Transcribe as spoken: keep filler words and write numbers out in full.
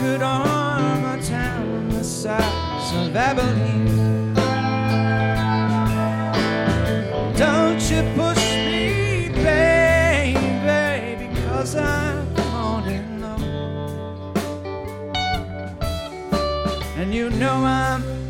could arm a town the size of Abilene. Don't you push me, baby, because I'm falling low. And you know I'm